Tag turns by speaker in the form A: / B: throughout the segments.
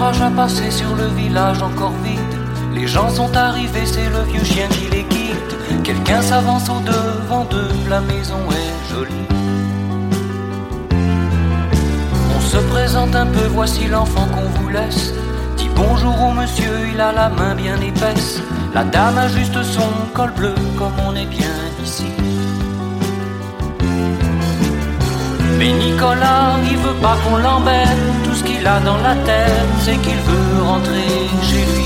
A: l'orage a passé sur le village encore vide. Les gens sont arrivés, c'est le vieux chien qui les quitte. Quelqu'un s'avance au devant d'eux, la maison est jolie. On se présente un peu, voici l'enfant qu'on vous laisse. Dis bonjour au monsieur, il a la main bien épaisse. La dame a juste son col bleu, comme on est bien ici. Mais Nicolas, il veut pas qu'on l'embête. Tout ce qu'il a dans la tête, c'est qu'il veut rentrer chez lui.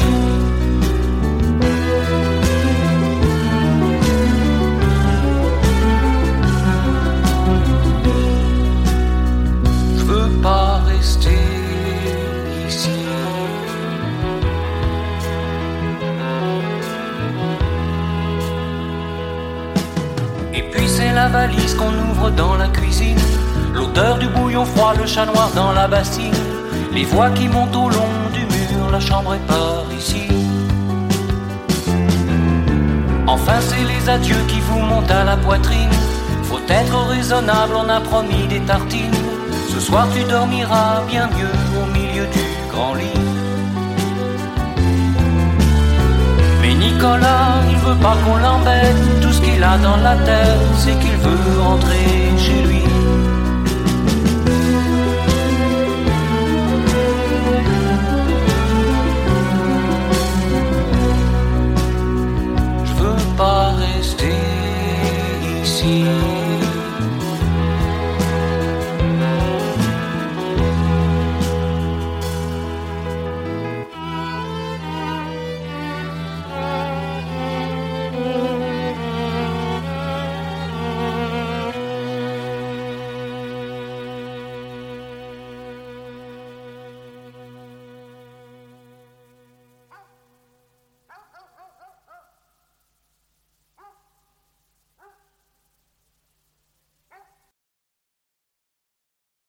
A: Je veux pas rester ici. Et puis c'est la valise qu'on ouvre dans la cuisine. L'odeur du bouillon froid, le chat noir dans la bassine. Les voix qui montent au long du mur, la chambre est par ici. Enfin c'est les adieux qui vous montent à la poitrine. Faut être raisonnable, on a promis des tartines. Ce soir tu dormiras bien mieux au milieu du grand lit. Mais Nicolas, il veut pas qu'on l'embête. Tout ce qu'il a dans la tête, c'est qu'il veut rentrer chez lui.